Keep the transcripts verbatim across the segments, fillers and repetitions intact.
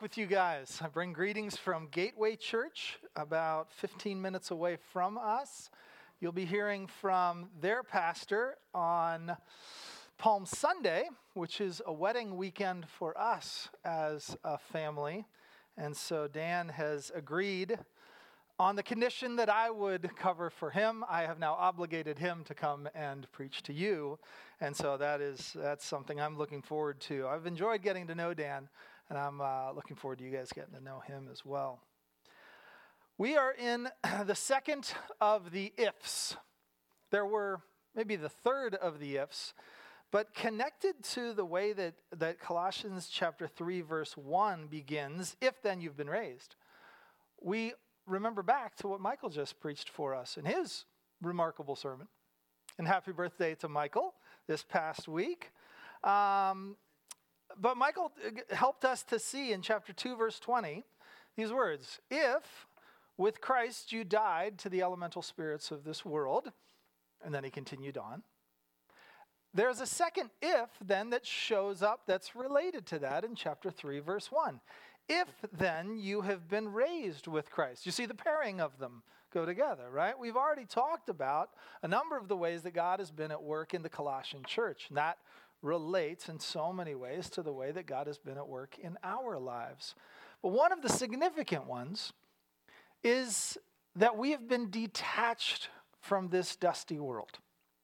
With you guys. I bring greetings from Gateway Church, about fifteen minutes away from us. You'll be hearing from their pastor on Palm Sunday, which is a wedding weekend for us as a family. And so Dan has agreed on the condition that I would cover for him. I have now obligated him to come and preach to you. And so that is that's something I'm looking forward to. I've enjoyed getting to know Dan. And I'm uh, looking forward to you guys getting to know him as well. We are in the second of the ifs. There were maybe the third of the ifs, but connected to the way that, that Colossians chapter three verse one begins, if then you've been raised. We remember back to what Michael just preached for us in his remarkable sermon. And happy birthday to Michael this past week. Um, But Michael helped us to see in chapter two, verse twenty, these words, if with Christ you died to the elemental spirits of this world, and then he continued on. There's a second if then that shows up that's related to that in chapter three, verse one. If then you have been raised with Christ. You see the pairing of them go together, right? We've already talked about a number of the ways that God has been at work in the Colossian church, and that relates in so many ways to the way that God has been at work in our lives. But one of the significant ones is that we have been detached from this dusty world.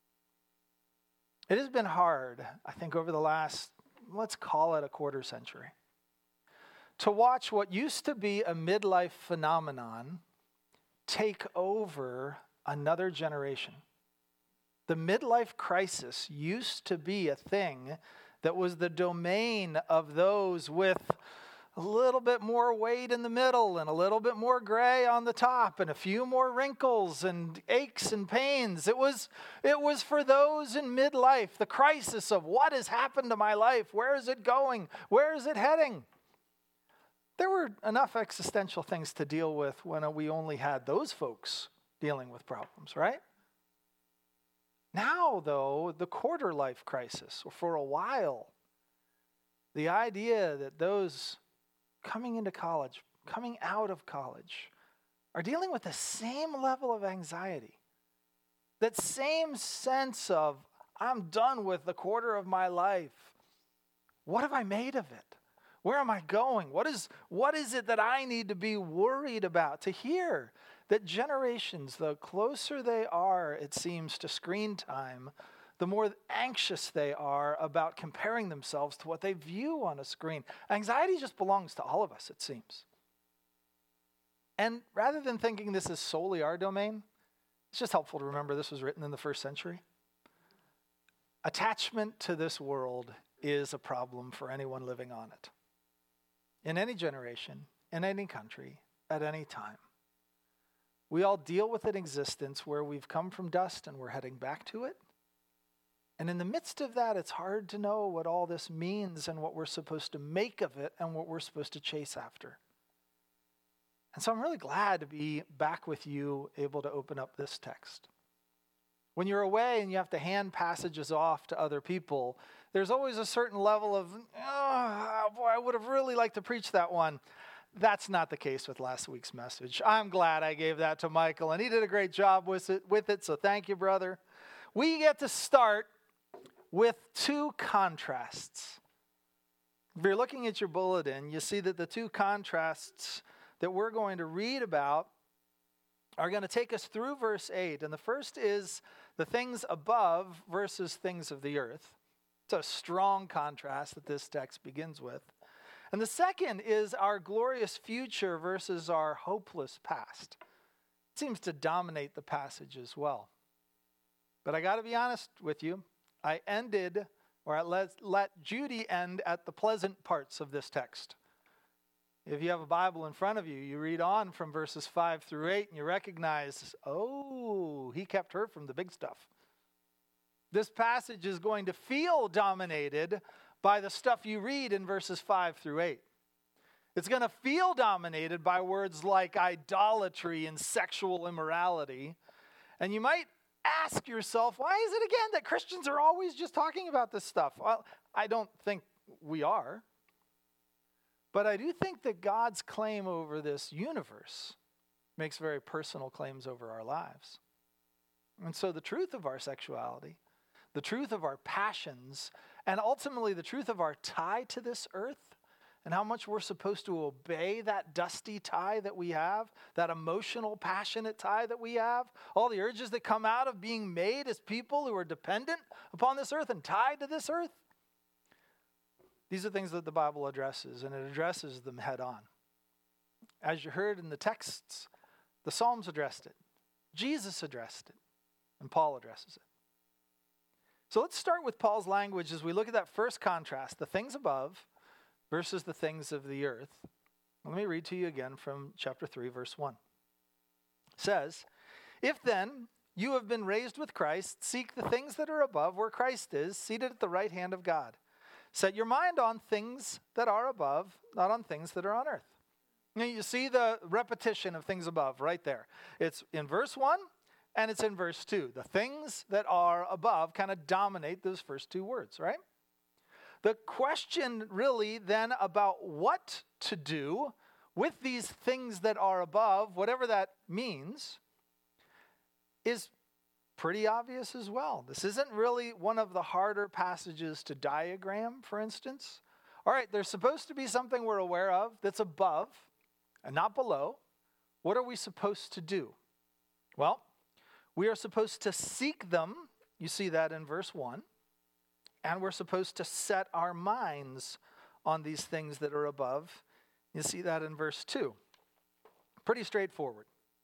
It has been hard, I think, over the last, let's call it a quarter century, to watch what used to be a midlife phenomenon take over another generation. The midlife crisis used to be a thing that was the domain of those with a little bit more weight in the middle and a little bit more gray on the top and a few more wrinkles and aches and pains. It was, it was for those in midlife, the crisis of what has happened to my life? Where is it going? Where is it heading? There were enough existential things to deal with when we only had those folks dealing with problems, right? Now, though, the quarter life crisis, or for a while, the idea that those coming into college, coming out of college, are dealing with the same level of anxiety, that same sense of, I'm done with the quarter of my life. What have I made of it? Where am I going? What is, what is it that I need to be worried about? To hear that generations, the closer they are, it seems, to screen time, the more anxious they are about comparing themselves to what they view on a screen. Anxiety just belongs to all of us, it seems. And rather than thinking this is solely our domain, it's just helpful to remember this was written in the first century. Attachment to this world is a problem for anyone living on it. In any generation, in any country, at any time. We all deal with an existence where we've come from dust and we're heading back to it. And in the midst of that, it's hard to know what all this means and what we're supposed to make of it and what we're supposed to chase after. And so I'm really glad to be back with you, able to open up this text. When you're away and you have to hand passages off to other people, there's always a certain level of, oh, boy, I would have really liked to preach that one. That's not the case with last week's message. I'm glad I gave that to Michael, and he did a great job with it, with it, so thank you, brother. We get to start with two contrasts. If you're looking at your bulletin, you see that the two contrasts that we're going to read about are going to take us through verse eight. And the first is the things above versus things of the earth. It's a strong contrast that this text begins with. And the second is our glorious future versus our hopeless past. It seems to dominate the passage as well. But I got to be honest with you. I ended, or I let, let Judy end at the pleasant parts of this text. If you have a Bible in front of you, you read on from verses five through eight, and you recognize, oh, he kept her from the big stuff. This passage is going to feel dominated by the stuff you read in verses five through eight. It's going to feel dominated by words like idolatry and sexual immorality. And you might ask yourself, why is it again that Christians are always just talking about this stuff? Well, I don't think we are. But I do think that God's claim over this universe makes very personal claims over our lives. And so the truth of our sexuality, the truth of our passions, and ultimately the truth of our tie to this earth, and how much we're supposed to obey that dusty tie that we have, that emotional, passionate tie that we have, all the urges that come out of being made as people who are dependent upon this earth and tied to this earth. These are things that the Bible addresses, and it addresses them head on. As you heard in the texts, the Psalms addressed it, Jesus addressed it, and Paul addresses it. So let's start with Paul's language as we look at that first contrast, the things above versus the things of the earth. Let me read to you again from chapter three, verse one. It says, "If then you have been raised with Christ, seek the things that are above where Christ is, seated at the right hand of God. Set your mind on things that are above, not on things that are on earth." Now you see the repetition of things above right there. It's in verse one and it's in verse two. The things that are above kind of dominate those first two words, right? The question really then about what to do with these things that are above, whatever that means, is pretty obvious as well. This isn't really one of the harder passages to diagram, for instance. All right, there's supposed to be something we're aware of that's above and not below. What are we supposed to do? Well, we are supposed to seek them. You see that in verse one. And we're supposed to set our minds on these things that are above. You see that in verse two. Pretty straightforward.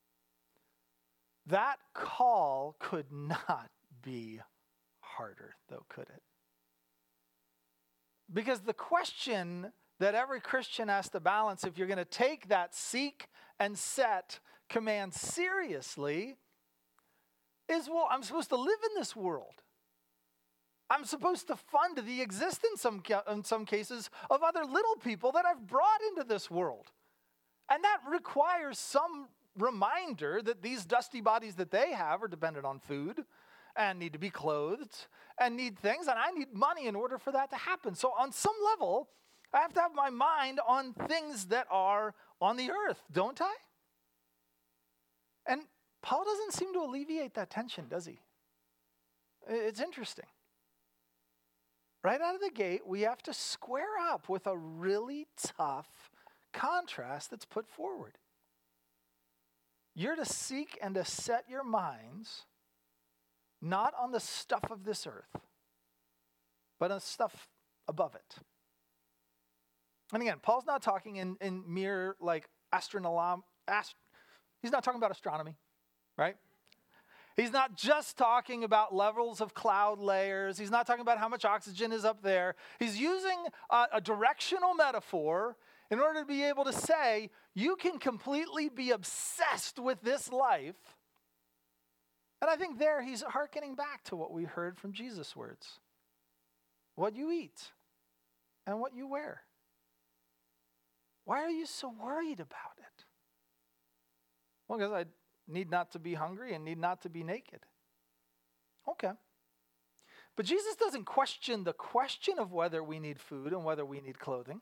That call could not be harder, though, could it? Because the question that every Christian has to balance, if you're going to take that seek and set command seriously, is, well, I'm supposed to live in this world. I'm supposed to fund the existence in some cases of other little people that I've brought into this world. And that requires some reminder that these dusty bodies that they have are dependent on food and need to be clothed and need things, and I need money in order for that to happen. So on some level, I have to have my mind on things that are on the earth, don't I? And Paul doesn't seem to alleviate that tension, does he? It's interesting. Right out of the gate, we have to square up with a really tough contrast that's put forward. You're to seek and to set your minds not on the stuff of this earth, but on stuff above it. And again, Paul's not talking in, in mere like astronom, ast- he's not talking about astronomy, right? He's not just talking about levels of cloud layers. He's not talking about how much oxygen is up there. He's using a, a directional metaphor in order to be able to say, you can completely be obsessed with this life. And I think there he's hearkening back to what we heard from Jesus' words. What you eat and what you wear. Why are you so worried about it? Well, because I need not to be hungry and need not to be naked. Okay. But Jesus doesn't question the question of whether we need food and whether we need clothing.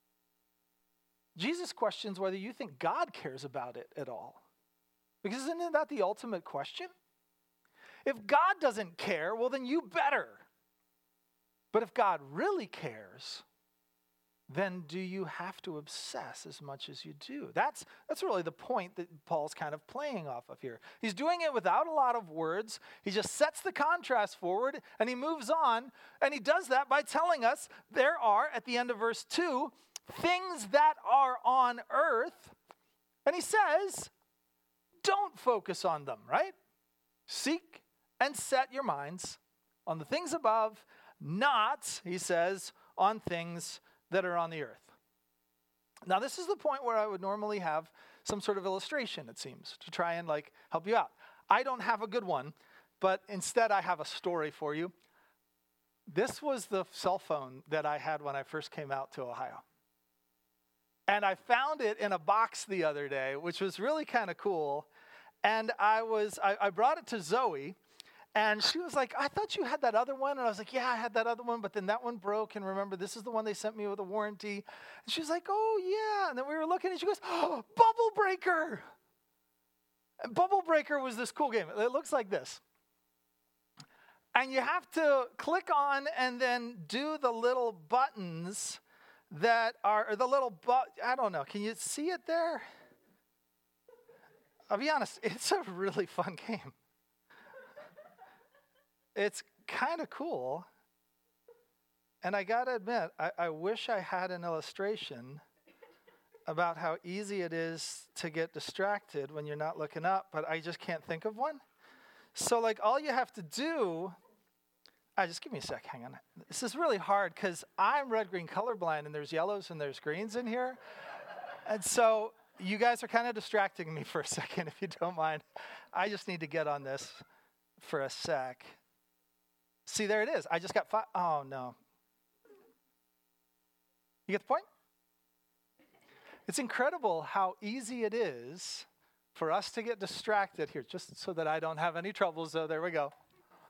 Jesus questions whether you think God cares about it at all. Because isn't that the ultimate question? If God doesn't care, well then you better. But if God really cares, then do you have to obsess as much as you do? That's, that's really the point that Paul's kind of playing off of here. He's doing it without a lot of words. He just sets the contrast forward and he moves on. And he does that by telling us there are, at the end of verse two, things that are on earth. And he says, don't focus on them, right? Seek and set your minds on the things above, not, he says, on things that are on the earth. Now, this is the point where I would normally have some sort of illustration, it seems, to try and like help you out. I don't have a good one, but instead I have a story for you. This was the cell phone that I had when I first came out to Ohio. And I found it in a box the other day, which was really kind of cool. And I was I, I brought it to Zoe, And she was like, I thought you had that other one. And I was like, yeah, I had that other one, but then that one broke. And remember, this is the one they sent me with a warranty. And she's like, oh, yeah. And then we were looking and she goes, oh, Bubble Breaker. And Bubble Breaker was this cool game. It looks like this. And you have to click on and then do the little buttons that are, or the little, bu- I don't know. Can you see it there? I'll be honest, it's a really fun game. It's kind of cool. And I got to admit, I, I wish I had an illustration about how easy it is to get distracted when you're not looking up, but I just can't think of one. So like all you have to do, ah, just give me a sec, hang on. This is really hard because I'm red-green colorblind and there's yellows and there's greens in here. And so you guys are kind of distracting me for a second, if you don't mind. I just need to get on this for a sec. See, there it is. I just got five. Oh, no. You get the point? It's incredible how easy it is for us to get distracted here, just so that I don't have any trouble. So there we go.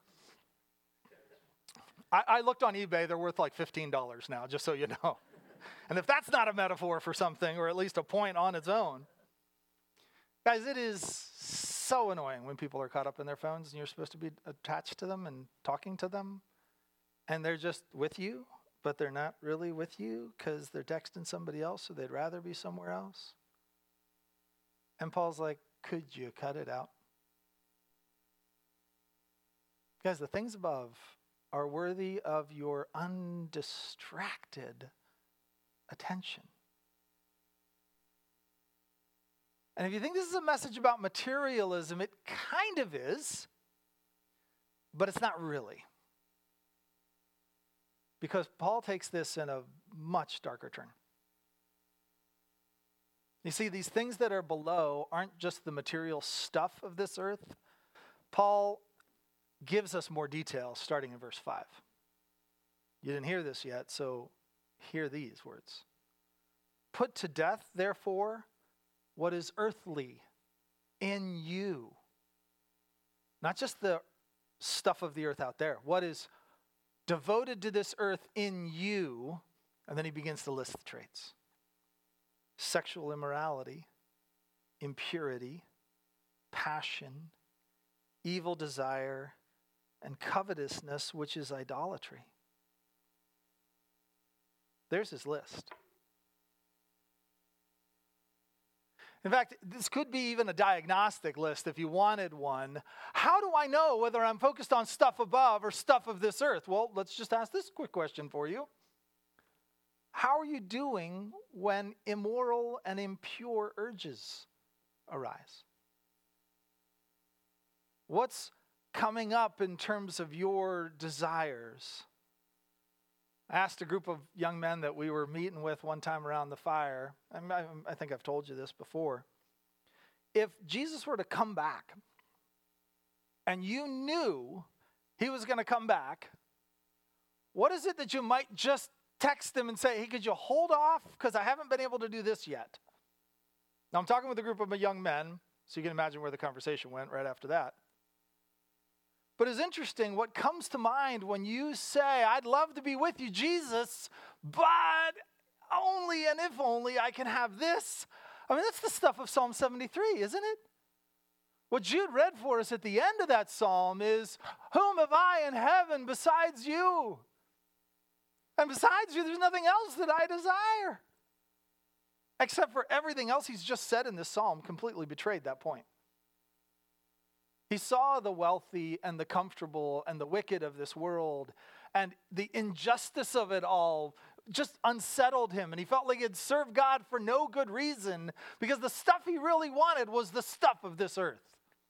I, I looked on eBay. They're worth like fifteen dollars now, just so you know. And if that's not a metaphor for something, or at least a point on its own. Guys, it is so annoying when people are caught up in their phones and you're supposed to be attached to them and talking to them. And they're just with you, but they're not really with you because they're texting somebody else, so they'd rather be somewhere else. And Paul's like, could you cut it out? Guys, the things above are worthy of your undistracted attention. And if you think this is a message about materialism, it kind of is, but it's not really. Because Paul takes this in a much darker turn. You see, these things that are below aren't just the material stuff of this earth. Paul gives us more details starting in verse five. You didn't hear this yet, so hear these words. Put to death, therefore, what is earthly in you. Not just the stuff of the earth out there. What is devoted to this earth in you. And then he begins to list the traits. Sexual immorality, impurity, passion, evil desire, and covetousness, which is idolatry. There's his list. In fact, this could be even a diagnostic list if you wanted one. How do I know whether I'm focused on stuff above or stuff of this earth? Well, let's just ask this quick question for you. How are you doing when immoral and impure urges arise? What's coming up in terms of your desires? I asked a group of young men that we were meeting with one time around the fire, and I, I think I've told you this before. If Jesus were to come back, and you knew he was going to come back, what is it that you might just text him and say, hey, could you hold off? Because I haven't been able to do this yet. Now, I'm talking with a group of young men, so you can imagine where the conversation went right after that. But it's interesting what comes to mind when you say, I'd love to be with you, Jesus, but only and if only I can have this. I mean, that's the stuff of Psalm seventy-three, isn't it? What Jude read for us at the end of that psalm is, whom have I in heaven besides you? And besides you, there's nothing else that I desire. Except for everything else he's just said in this psalm completely betrayed that point. He saw the wealthy and the comfortable and the wicked of this world, and the injustice of it all just unsettled him, and he felt like he'd served God for no good reason because the stuff he really wanted was the stuff of this earth.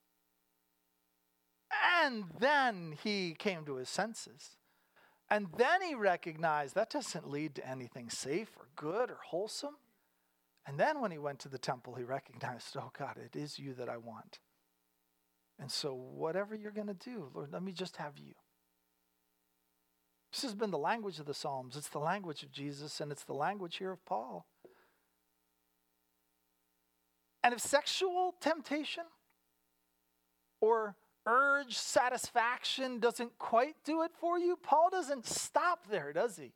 And then he came to his senses, and then he recognized that doesn't lead to anything safe or good or wholesome. And then when he went to the temple, he recognized, oh God, it is you that I want. And so whatever you're going to do, Lord, let me just have you. This has been the language of the Psalms. It's the language of Jesus, and it's the language here of Paul. And if sexual temptation or urge, satisfaction doesn't quite do it for you, Paul doesn't stop there, does he?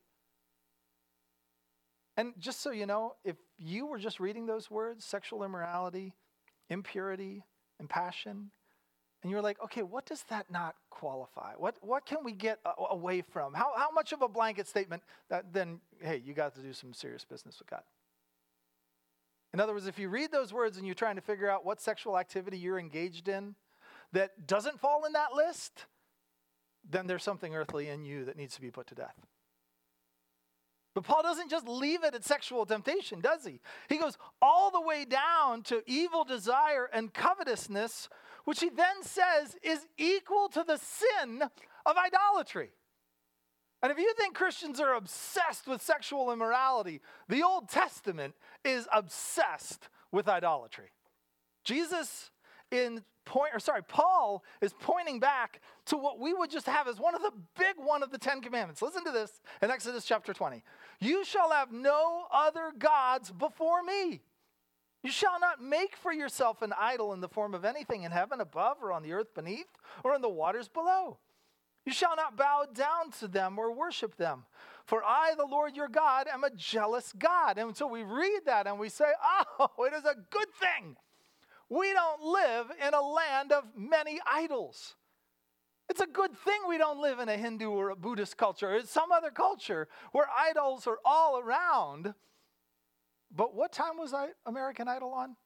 And just so you know, if you were just reading those words, sexual immorality, impurity, and passion, and you're like, okay, what does that not qualify? What what can we get a- away from? How, how much of a blanket statement that then, hey, you got to do some serious business with God? In other words, if you read those words and you're trying to figure out what sexual activity you're engaged in that doesn't fall in that list, then there's something earthly in you that needs to be put to death. But Paul doesn't just leave it at sexual temptation, does he? He goes all the way down to evil desire and covetousness, which he then says is equal to the sin of idolatry. And if you think Christians are obsessed with sexual immorality, the Old Testament is obsessed with idolatry. Jesus in point, or sorry, Paul is pointing back to what we would just have as one of the big one of the Ten Commandments. Listen to this in Exodus chapter twenty. You shall have no other gods before me. You shall not make for yourself an idol in the form of anything in heaven above or on the earth beneath or in the waters below. You shall not bow down to them or worship them. For I, the Lord your God, am a jealous God. And so we read that and we say, oh, it is a good thing. We don't live in a land of many idols. It's a good thing we don't live in a Hindu or a Buddhist culture or some other culture where idols are all around. But what time was I, American Idol on?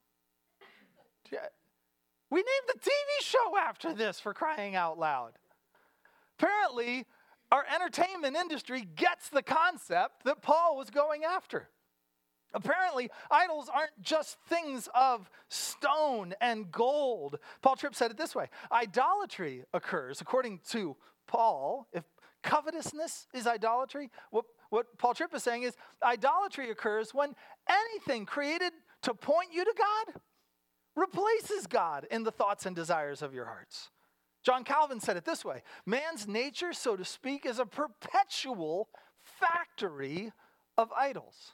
We named the T V show after this, for crying out loud. Apparently, our entertainment industry gets the concept that Paul was going after. Apparently, idols aren't just things of stone and gold. Paul Tripp said it this way. Idolatry occurs, according to Paul, if covetousness is idolatry, what, what Paul Tripp is saying is idolatry occurs when anything created to point you to God replaces God in the thoughts and desires of your hearts. John Calvin said it this way. Man's nature, so to speak, is a perpetual factory of idols.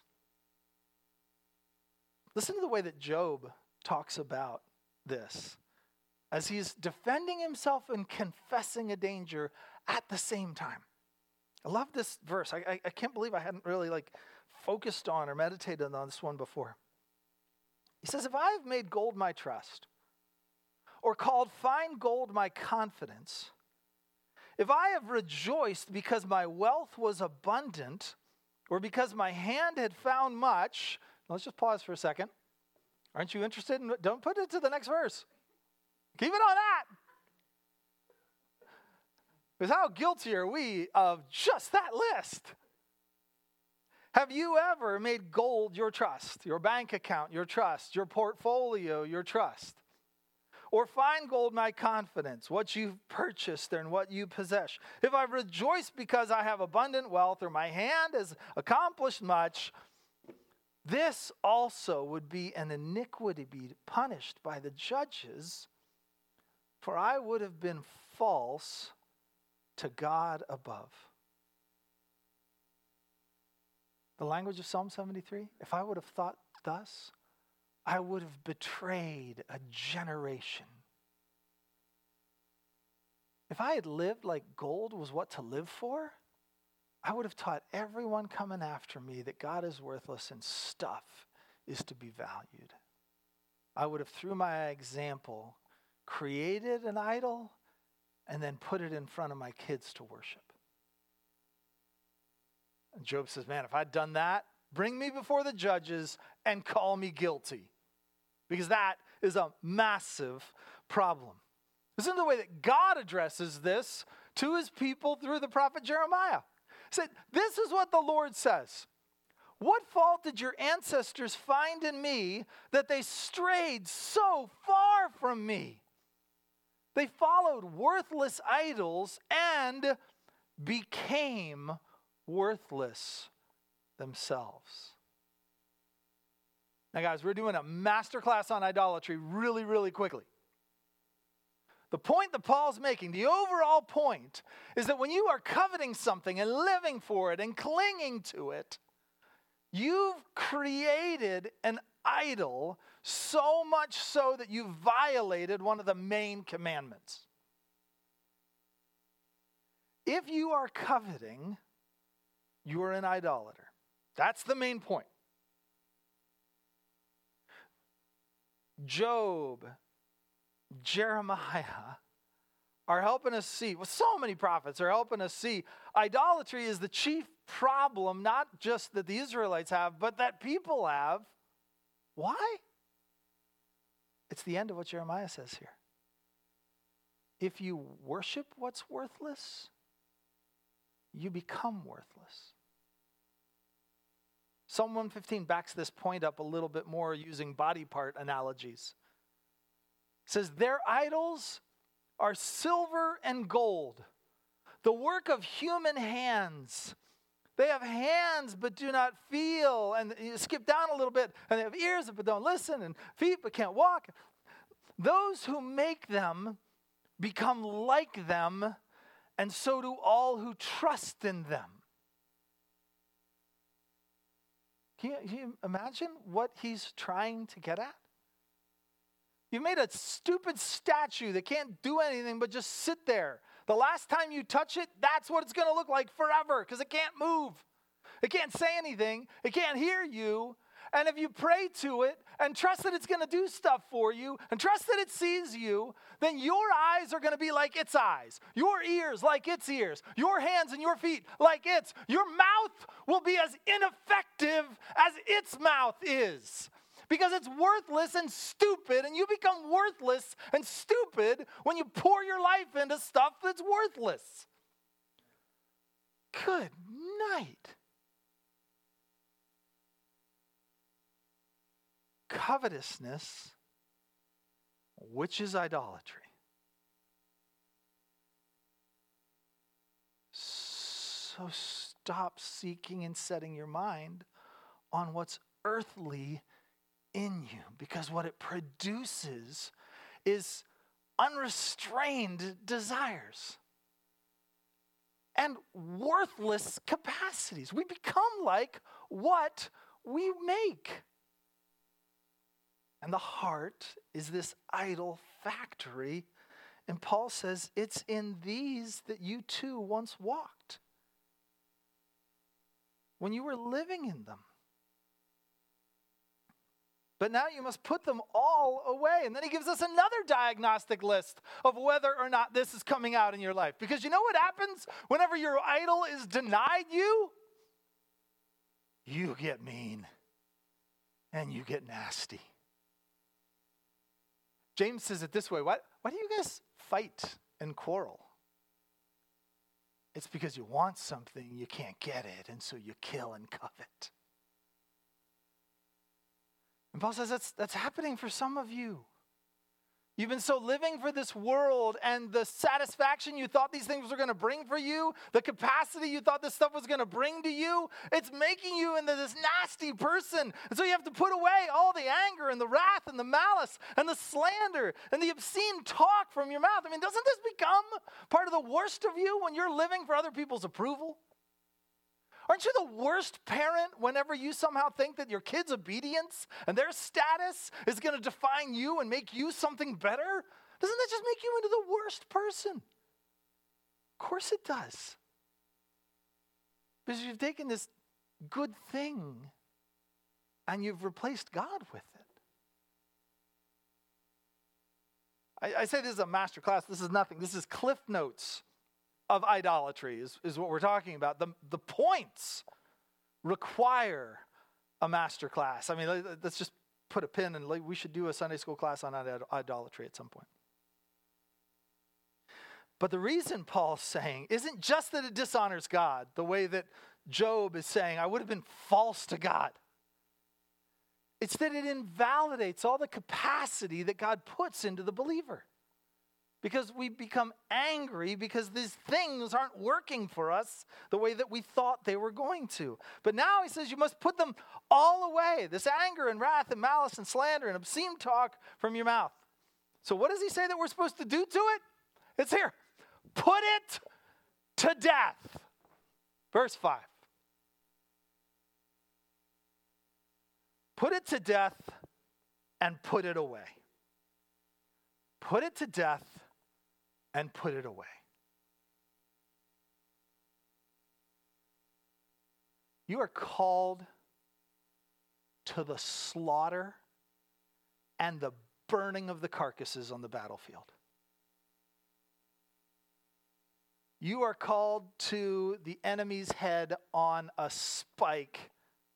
Listen to the way that Job talks about this as he's defending himself and confessing a danger at the same time. I love this verse. I, I, I can't believe I hadn't really like focused on or meditated on this one before. He says, if I have made gold my trust, or called fine gold my confidence, if I have rejoiced because my wealth was abundant, or because my hand had found much, let's just pause for a second. Aren't you interested in, don't put it to the next verse. Keep it on that. Because how guilty are we of just that list? Have you ever made gold your trust, your bank account your trust, your portfolio your trust? Or fine gold my confidence, what you've purchased and what you possess. If I rejoice because I have abundant wealth, or my hand has accomplished much, this also would be an iniquity, be punished by the judges, for I would have been false to God above. The language of Psalm seventy-three, if I would have thought thus, I would have betrayed a generation. If I had lived like gold was what to live for, I would have taught everyone coming after me that God is worthless and stuff is to be valued. I would have, through my example, created an idol and then put it in front of my kids to worship. And Job says, man, if I'd done that, bring me before the judges and call me guilty. Because that is a massive problem. Listen to the way that God addresses this to his people through the prophet Jeremiah. He said, this is what the Lord says. What fault did your ancestors find in me that they strayed so far from me? They followed worthless idols and became worthless themselves. Now, guys, we're doing a masterclass on idolatry really, really quickly. The point that Paul's making, the overall point, is that when you are coveting something and living for it and clinging to it, you've created an idol so much so that you've violated one of the main commandments. If you are coveting, you are an idolater. That's the main point. Job, Jeremiah are helping us see, well, so many prophets are helping us see, idolatry is the chief problem, not just that the Israelites have, but that people have. Why? It's the end of what Jeremiah says here. If you worship what's worthless, you become worthless. Psalm one fifteen backs this point up a little bit more using body part analogies. It says, their idols are silver and gold, the work of human hands. They have hands but do not feel. And you skip down a little bit, and they have ears but don't listen, and feet but can't walk. Those who make them become like them, and so do all who trust in them. Can you, can you imagine what he's trying to get at? You made a stupid statue that can't do anything but just sit there. The last time you touch it, that's what it's going to look like forever, because it can't move. It can't say anything. It can't hear you. And if you pray to it and trust that it's going to do stuff for you and trust that it sees you, then your eyes are going to be like its eyes, your ears like its ears, your hands and your feet like its. Your mouth will be as ineffective as its mouth is, because it's worthless and stupid, and you become worthless and stupid when you pour your life into stuff that's worthless. Good night. Covetousness, which is idolatry. So stop seeking and setting your mind on what's earthly in you, because what it produces is unrestrained desires and worthless capacities. We become like what we make. And the heart is this idol factory. And Paul says it's in these that you too once walked, when you were living in them. But now you must put them all away. And then he gives us another diagnostic list of whether or not this is coming out in your life. Because you know what happens whenever your idol is denied you? You get mean and you get nasty. James says it this way, why, why do you guys fight and quarrel? It's because you want something, you can't get it, and so you kill and covet. And Paul says that's, that's happening for some of you. You've been so living for this world, and the satisfaction you thought these things were going to bring for you, the capacity you thought this stuff was going to bring to you, it's making you into this nasty person. And so you have to put away all the anger and the wrath and the malice and the slander and the obscene talk from your mouth. I mean, doesn't this become part of the worst of you when you're living for other people's approval? Aren't you the worst parent whenever you somehow think that your kid's obedience and their status is going to define you and make you something better? Doesn't that just make you into the worst person? Of course it does. Because you've taken this good thing and you've replaced God with it. I, I say this is a master class. This is nothing. This is Cliff Notes of idolatry is, is what we're talking about. The, the points require a master class. I mean, let's just put a pin, and we should do a Sunday school class on idolatry at some point. But the reason Paul's saying isn't just that it dishonors God, the way that Job is saying, I would have been false to God. It's that it invalidates all the capacity that God puts into the believer. Because we become angry because these things aren't working for us the way that we thought they were going to. But now he says you must put them all away. This anger and wrath and malice and slander and obscene talk from your mouth. So what does he say that we're supposed to do to it? It's here. Put it to death. Verse five. Put it to death and put it away. Put it to death and put it away. You are called to the slaughter and the burning of the carcasses on the battlefield. You are called to the enemy's head on a spike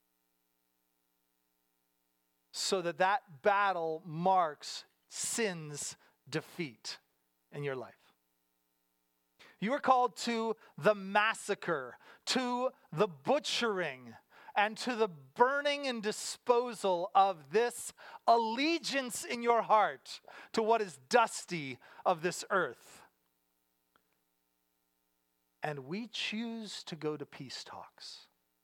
so that that battle marks sin's defeat in your life. You are called to the massacre, to the butchering, and to the burning and disposal of this allegiance in your heart to what is dusty of this earth. And we choose to go to peace talks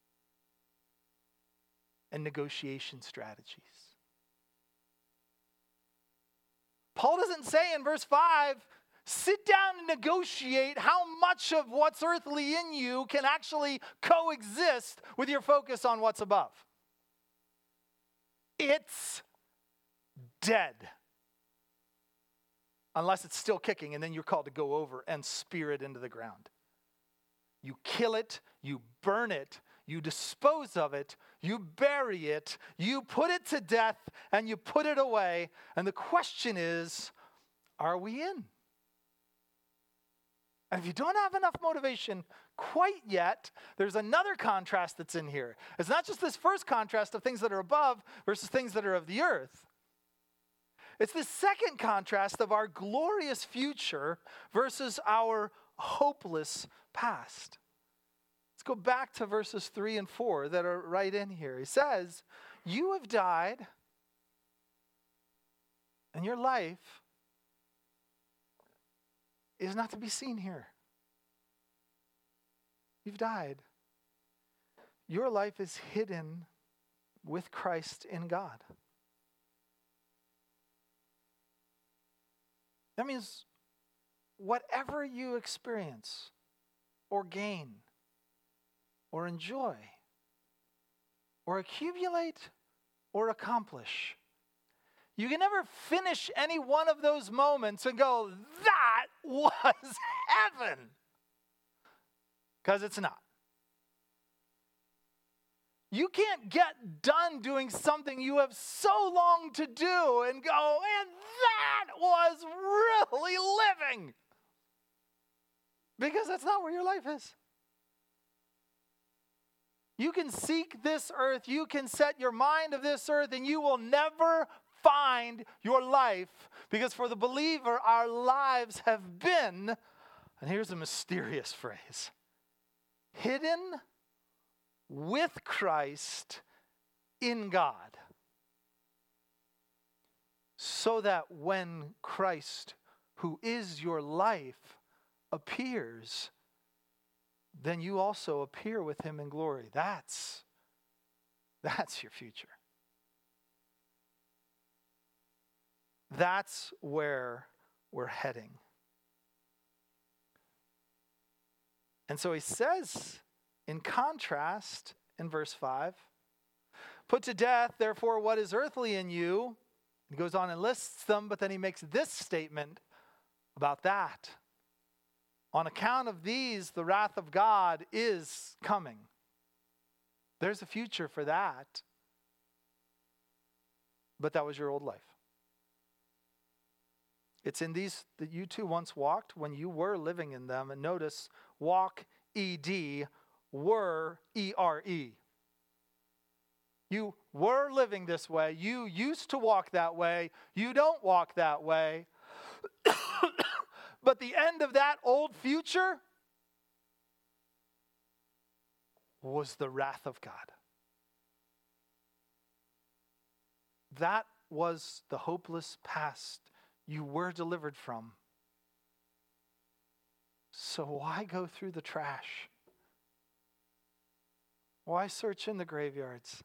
and negotiation strategies. Paul doesn't say in verse five, sit down and negotiate how much of what's earthly in you can actually coexist with your focus on what's above. It's dead. Unless it's still kicking, and then you're called to go over and spear it into the ground. You kill it, you burn it, you dispose of it, you bury it, you put it to death, and you put it away. And the question is, are we in? And if you don't have enough motivation quite yet, there's another contrast that's in here. It's not just this first contrast of things that are above versus things that are of the earth. It's the second contrast of our glorious future versus our hopeless past. Let's go back to verses three and four that are right in here. He says, you have died, and your life is not to be seen here. You've died. Your life is hidden with Christ in God. That means whatever you experience or gain or enjoy or accumulate or accomplish, you can never finish any one of those moments and go, that was heaven. Because it's not. You can't get done doing something you have so long to do and go, and that was really living. Because that's not where your life is. You can seek this earth, you can set your mind of this earth, and you will never find your life. Because for the believer, our lives have been, and here's a mysterious phrase, hidden with Christ in God. So that when Christ, who is your life, appears, then you also appear with him in glory. That's, that's your future. That's where we're heading. And so he says, in contrast, in verse five, put to death, therefore, what is earthly in you. He goes on and lists them, but then he makes this statement about that. On account of these, the wrath of God is coming. There's a future for that. But that was your old life. It's in these that you too once walked when you were living in them. And notice, walk, E D, were, E R E. You were living this way. You used to walk that way. You don't walk that way. But the end of that old future was the wrath of God. That was the hopeless past you were delivered from. So why go through the trash? Why search in the graveyards?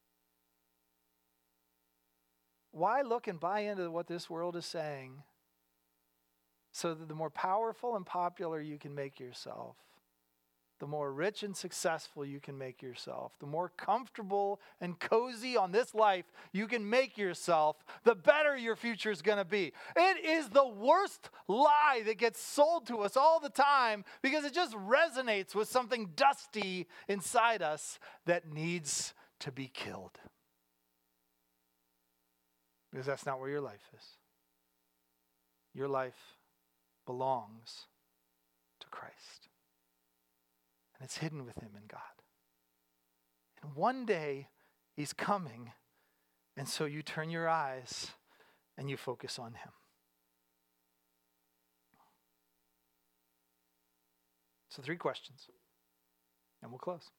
Why look and buy into what this world is saying so that the more powerful and popular you can make yourself, the more rich and successful you can make yourself, the more comfortable and cozy on this life you can make yourself, the better your future is going to be. It is the worst lie that gets sold to us all the time because it just resonates with something dusty inside us that needs to be killed. Because that's not where your life is. Your life belongs to Christ. And it's hidden with him in God. And one day he's coming, and so you turn your eyes and you focus on him. So three questions, and we'll close.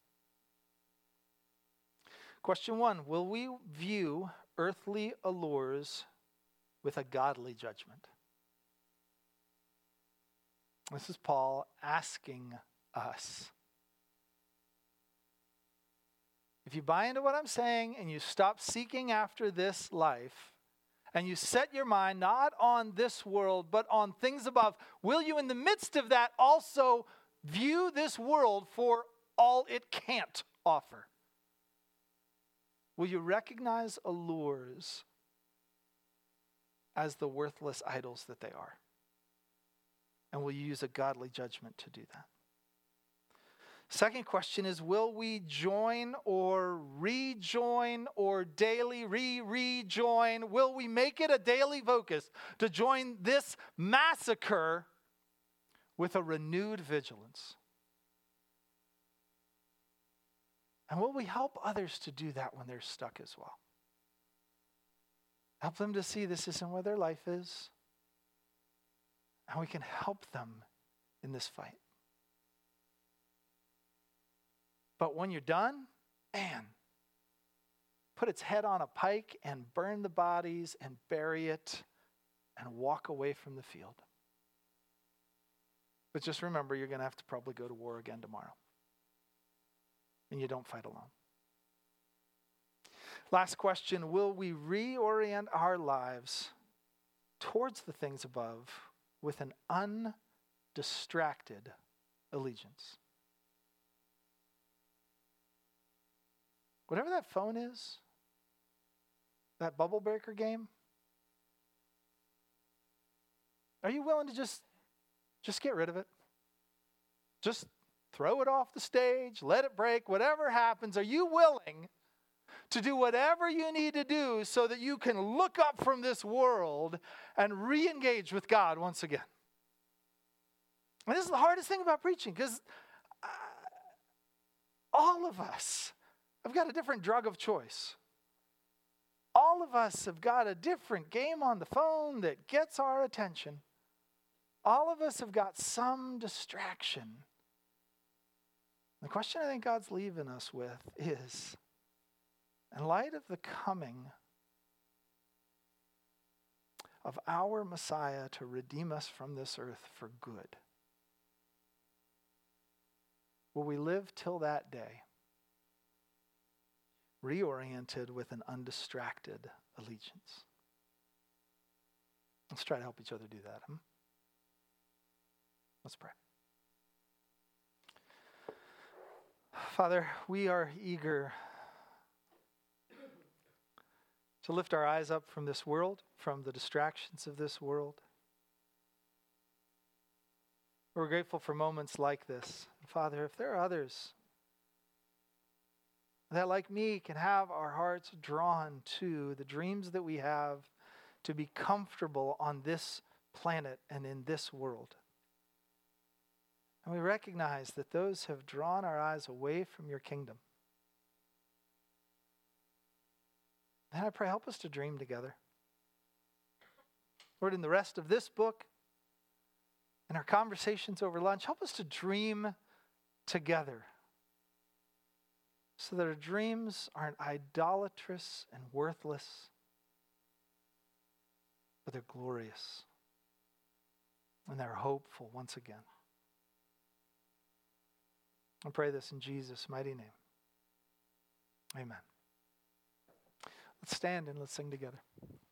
Question one, will we view earthly allures with a godly judgment? This is Paul asking us. If you buy into what I'm saying and you stop seeking after this life and you set your mind not on this world but on things above, will you in the midst of that also view this world for all it can't offer? Will you recognize allures as the worthless idols that they are? And will you use a godly judgment to do that? Second question is, will we join or rejoin or daily re-rejoin? Will we make it a daily focus to join this massacre with a renewed vigilance? And will we help others to do that when they're stuck as well? Help them to see this isn't where their life is. And we can help them in this fight. But when you're done, man, put its head on a pike and burn the bodies and bury it and walk away from the field. But just remember, you're going to have to probably go to war again tomorrow. And you don't fight alone. Last question, will we reorient our lives towards the things above with an undistracted allegiance? Whatever that phone is, that bubble breaker game, are you willing to just, just get rid of it? Just throw it off the stage, let it break, whatever happens. Are you willing to do whatever you need to do so that you can look up from this world and re-engage with God once again? And this is the hardest thing about preaching, because uh, all of us have got a different drug of choice. All of us have got a different game on the phone that gets our attention. All of us have got some distraction. The question I think God's leaving us with is, in light of the coming of our Messiah to redeem us from this earth for good, will we live till that day reoriented with an undistracted allegiance? Let's try to help each other do that. Hmm? Let's pray. Father, we are eager to lift our eyes up from this world, from the distractions of this world. We're grateful for moments like this. Father, if there are others that, like me, can have our hearts drawn to the dreams that we have to be comfortable on this planet and in this world, and we recognize that those have drawn our eyes away from your kingdom, then I pray, help us to dream together. Lord, in the rest of this book, in our conversations over lunch, help us to dream together so that our dreams aren't idolatrous and worthless, but they're glorious and they're hopeful once again. I pray this in Jesus' mighty name. Amen. Let's stand and let's sing together.